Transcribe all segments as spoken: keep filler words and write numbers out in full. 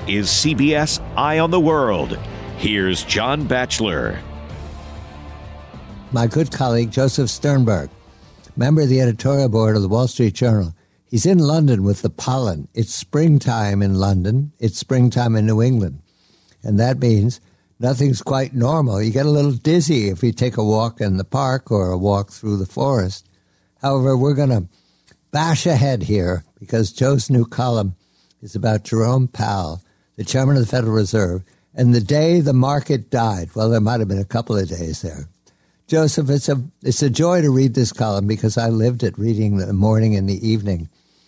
is C B S Eye on the World. Here's John Batchelor. My good colleague, Joseph Sternberg, member of the editorial board of the Wall Street Journal. He's in London with the pollen. It's springtime in London. It's springtime in New England. And that means nothing's quite normal. You get a little dizzy if you take a walk in the park or a walk through the forest. However, we're going to bash ahead here because Joe's new column is about Jerome Powell, the chairman of the Federal Reserve, and the day the market died. Well, there might have been a couple of days there. Joseph, it's a it's a joy to read this column because I lived it reading the morning and the evening.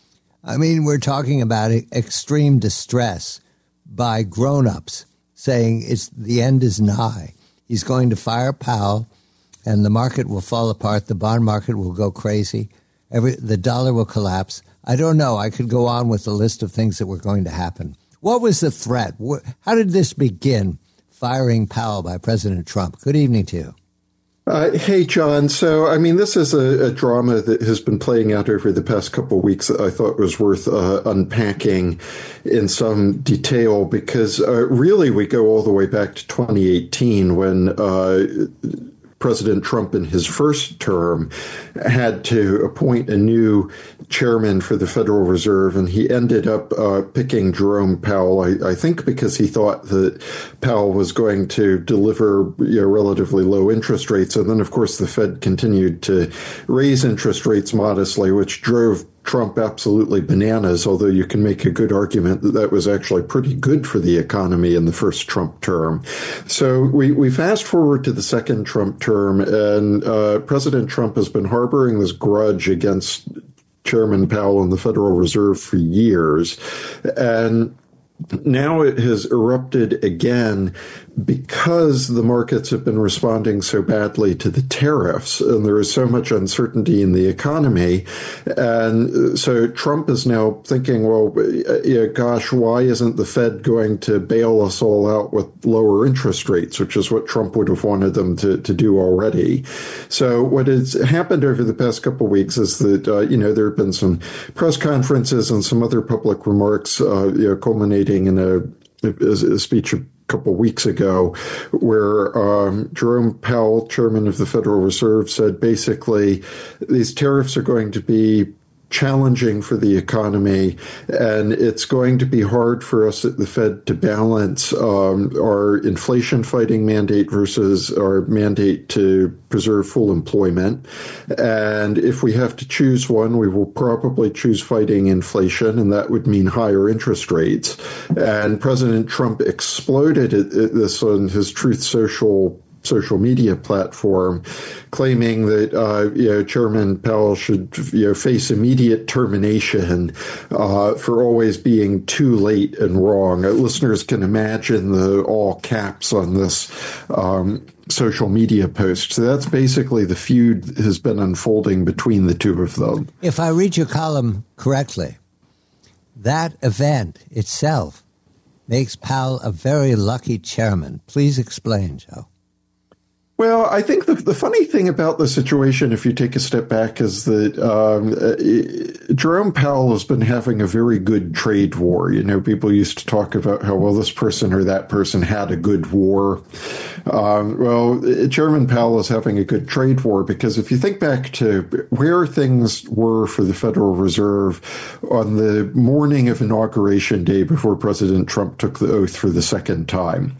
I mean, we're talking about extreme distress by grown-ups saying it's the end is nigh. He's going to fire Powell, and the market will fall apart. The bond market will go crazy. Every the dollar will collapse. I don't know. I could go on with the list of things that were going to happen. What was the threat? How did this begin, firing Powell by President Trump? Good evening to you. Uh, hey, John. So, I mean, this is a, a drama that has been playing out over the past couple of weeks that I thought was worth uh, unpacking in some detail because uh, really we go all the way back to twenty eighteen when uh, President Trump in his first term had to appoint a new chairman for the Federal Reserve, and he ended up uh, picking Jerome Powell, I, I think because he thought that Powell was going to deliver you know, relatively low interest rates. And then, of course, the Fed continued to raise interest rates modestly, which drove Trump absolutely bananas, although you can make a good argument that that was actually pretty good for the economy in the first Trump term. So we, we fast forward to the second Trump term, and uh, President Trump has been harboring this grudge against Chairman Powell and the Federal Reserve for years. And now it has erupted again because the markets have been responding so badly to the tariffs and there is so much uncertainty in the economy. And so Trump is now thinking, well, yeah, gosh, why isn't the Fed going to bail us all out with lower interest rates, which is what Trump would have wanted them to, to do already. So what has happened over the past couple of weeks is that, uh, you know, there have been some press conferences and some other public remarks, uh, you know, culminating in a, a speech a couple of weeks ago where um, Jerome Powell, chairman of the Federal Reserve, said basically these tariffs are going to be challenging for the economy, and it's going to be hard for us at the Fed to balance um, our inflation-fighting mandate versus our mandate to preserve full employment. And if we have to choose one, we will probably choose fighting inflation, and that would mean higher interest rates. And President Trump exploded at, at this on his Truth Social social media platform, claiming that uh, you know Chairman Powell should you know face immediate termination uh, for always being too late and wrong. Uh, listeners can imagine the all caps on this um, social media post. So that's basically the feud has been unfolding between the two of them. If I read your column correctly, that event itself makes Powell a very lucky chairman. Please explain, Joe. Well, I think the, the funny thing about the situation, if you take a step back, is that um, uh, Jerome Powell has been having a very good trade war. You know, people used to talk about how, well, this person or that person had a good war. Um, well, Chairman Powell is having a good trade war because if you think back to where things were for the Federal Reserve on the morning of Inauguration Day before President Trump took the oath for the second time,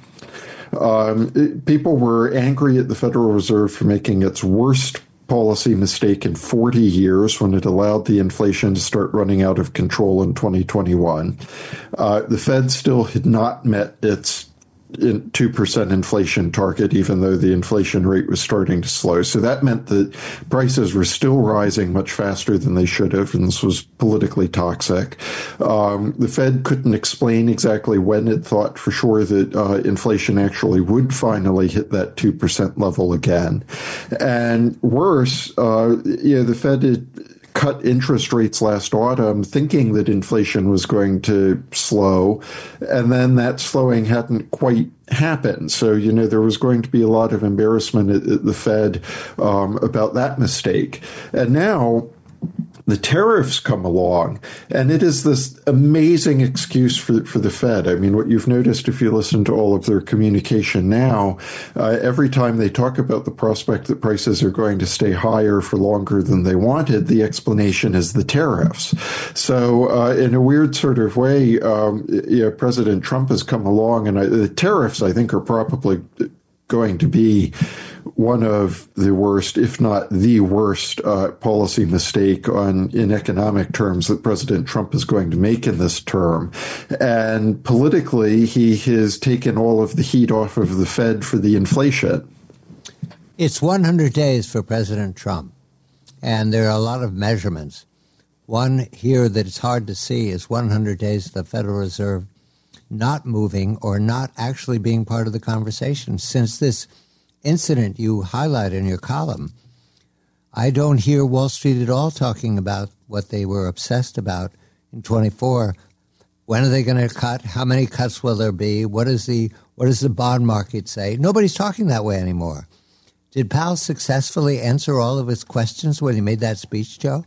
Um, it, people were angry at the Federal Reserve for making its worst policy mistake in forty years when it allowed the inflation to start running out of control in twenty twenty-one. Uh, the Fed still had not met its in two percent inflation target, even though the inflation rate was starting to slow. So that meant that prices were still rising much faster than they should have, and this was politically toxic. Um, the Fed couldn't explain exactly when it thought for sure that uh, inflation actually would finally hit that two percent level again. And worse, uh, you know, the Fed had cut interest rates last autumn thinking that inflation was going to slow, and then that slowing hadn't quite happened. So, you know, there was going to be a lot of embarrassment at, at the Fed um, about that mistake. And now the tariffs come along, and it is this amazing excuse for, for the Fed. I mean, what you've noticed if you listen to all of their communication now, uh, every time they talk about the prospect that prices are going to stay higher for longer than they wanted, the explanation is the tariffs. So uh, in a weird sort of way, um, you know, President Trump has come along, and I, the tariffs, I think, are probably going to be one of the worst, if not the worst, uh, policy mistake on in economic terms that President Trump is going to make in this term. And politically, he has taken all of the heat off of the Fed for the inflation. It's one hundred days for President Trump, and there are a lot of measurements. One here that it's hard to see is one hundred days of the Federal Reserve not moving or not actually being part of the conversation. Since this incident you highlight in your column, I don't hear Wall Street at all talking about what they were obsessed about in twenty-four. When are they going to cut? How many cuts will there be? What is the what does the bond market say? Nobody's talking that way anymore. Did Powell successfully answer all of his questions when he made that speech, Joe?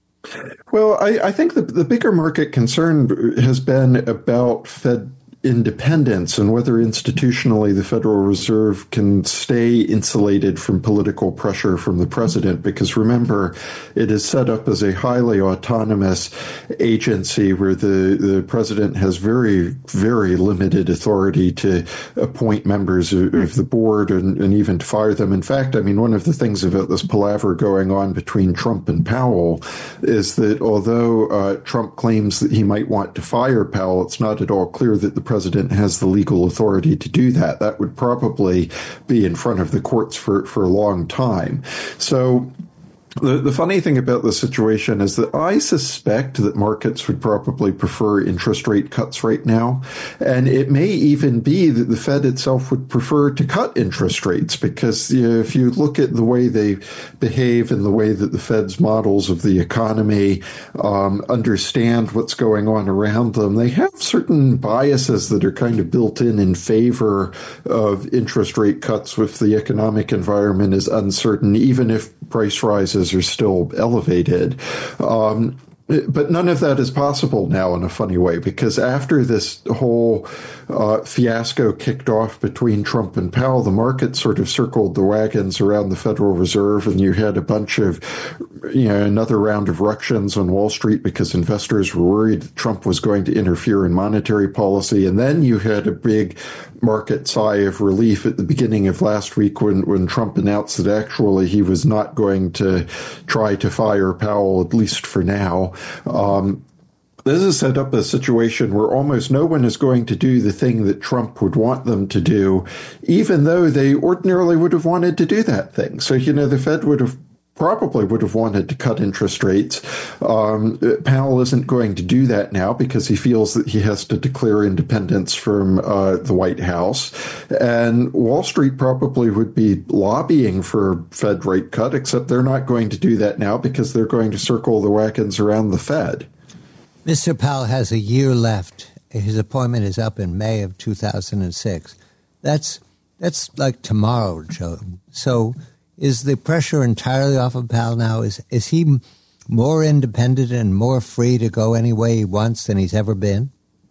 Well, I, I think the, the bigger market concern has been about Fed independence and whether institutionally the Federal Reserve can stay insulated from political pressure from the president. Because remember, it is set up as a highly autonomous agency where the, the president has very, very limited authority to appoint members of, of the board and, and even to fire them. In fact, I mean, one of the things about this palaver going on between Trump and Powell is that although uh, Trump claims that he might want to fire Powell, it's not at all clear that the president has the legal authority to do that. That would probably be in front of the courts for, for a long time. So The, the funny thing about the situation is that I suspect that markets would probably prefer interest rate cuts right now. And it may even be that the Fed itself would prefer to cut interest rates because you know, if you look at the way they behave and the way that the Fed's models of the economy um, understand what's going on around them, they have certain biases that are kind of built in in favor of interest rate cuts if the economic environment is uncertain, even if price rises are still elevated. Um, but none of that is possible now in a funny way, because after this whole uh, fiasco kicked off between Trump and Powell, the market sort of circled the wagons around the Federal Reserve, and you had a bunch of, you know, another round of ructions on Wall Street because investors were worried that Trump was going to interfere in monetary policy. And then you had a big market sigh of relief at the beginning of last week when, when Trump announced that actually he was not going to try to fire Powell, at least for now. Um, This has set up a situation where almost no one is going to do the thing that Trump would want them to do, even though they ordinarily would have wanted to do that thing. So, you know, the Fed would have probably would have wanted to cut interest rates. Um, Powell isn't going to do that now because he feels that he has to declare independence from uh, the White House. And Wall Street probably would be lobbying for a Fed rate cut, except they're not going to do that now because they're going to circle the wagons around the Fed. Mister Powell has a year left. His appointment is up in May of two thousand six. That's that's like tomorrow, Joe. So is the pressure entirely off of Powell now? Is is he more independent and more free to go any way he wants than he's ever been?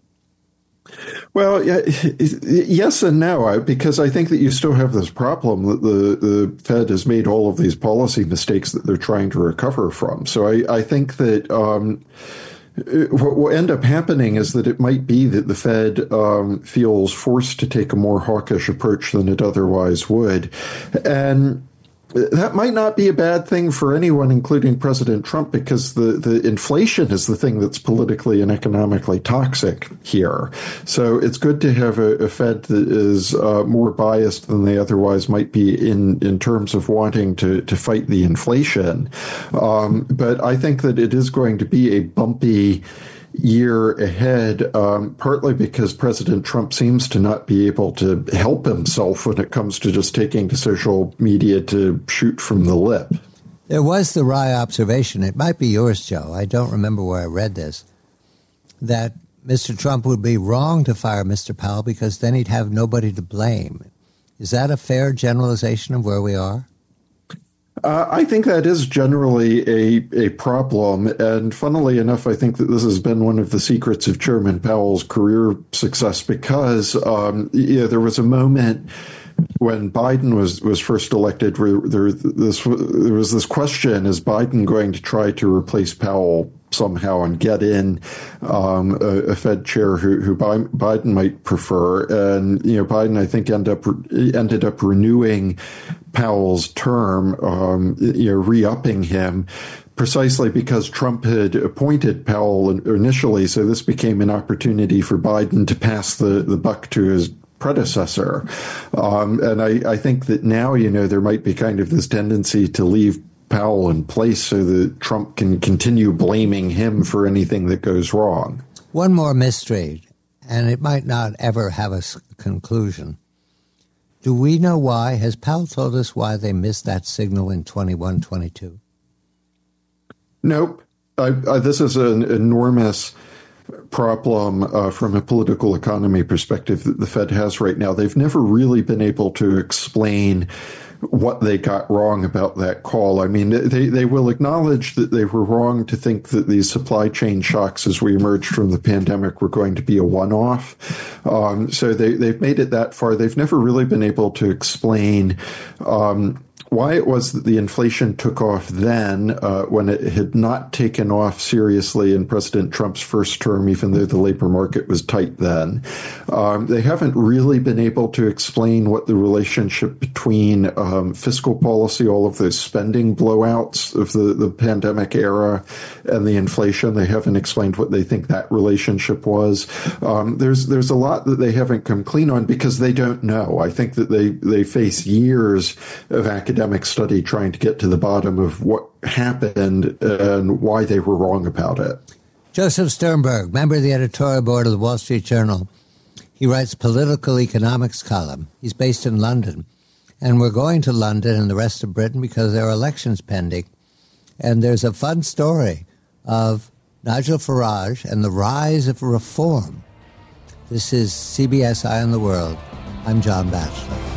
Well, yes and no, because I think that you still have this problem that the, the Fed has made all of these policy mistakes that they're trying to recover from. So I, I think that um, what will end up happening is that it might be that the Fed um, feels forced to take a more hawkish approach than it otherwise would. And that might not be a bad thing for anyone, including President Trump, because the, the inflation is the thing that's politically and economically toxic here. So it's good to have a, a Fed that is uh, more biased than they otherwise might be in, in terms of wanting to, to fight the inflation. Um, but I think that it is going to be a bumpy year ahead, um, partly because President Trump seems to not be able to help himself when it comes to just taking to social media to shoot from the lip. There was the wry observation, it might be yours, Joe, I don't remember where I read this, that Mister Trump would be wrong to fire Mister Powell because then he'd have nobody to blame. Is that a fair generalization of where we are? Uh, I think that is generally a, a problem. And funnily enough, I think that this has been one of the secrets of Chairman Powell's career success because um, yeah, there was a moment when Biden was, was first elected where there, this, there was this question, is Biden going to try to replace Powell somehow and get in um, a, a Fed chair who, who Biden might prefer? And, you know, Biden, I think, end up, ended up renewing Powell's term, um, you know, re-upping him precisely because Trump had appointed Powell initially. So this became an opportunity for Biden to pass the, the buck to his predecessor. Um, and I, I think that now, you know, there might be kind of this tendency to leave Powell in place so that Trump can continue blaming him for anything that goes wrong. One more mystery, and it might not ever have a conclusion. Do we know why? Has Powell told us why they missed that signal in twenty-one twenty-two? Nope. I, I, this is an enormous problem uh, from a political economy perspective that the Fed has right now. They've never really been able to explain what they got wrong about that call. I mean, they, they will acknowledge that they were wrong to think that these supply chain shocks as we emerged from the pandemic were going to be a one-off. Um, so they, they've made it that far. They've never really been able to explain um, why it was that the inflation took off then uh, when it had not taken off seriously in President Trump's first term, even though the labor market was tight then. Um, they haven't really been able to explain what the relationship between um, fiscal policy, all of those spending blowouts of the, the pandemic era, and the inflation. They haven't explained what they think that relationship was. Um, there's there's a lot that they haven't come clean on because they don't know. I think that they, they face years of academic study trying to get to the bottom of what happened and why they were wrong about it. Joseph Sternberg, member of the editorial board of the Wall Street Journal. He writes political economics column. He's based in London. And we're going to London and the rest of Britain because there are elections pending. And there's a fun story of Nigel Farage and the rise of reform. This is C B S Eye on the World. I'm John Batchelor.